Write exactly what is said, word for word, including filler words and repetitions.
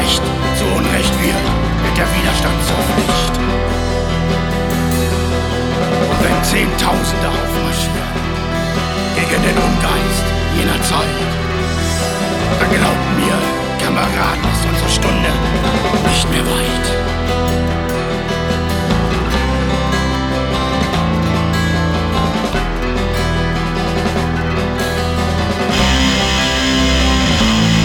Recht zu Unrecht wird, wird der Widerstand so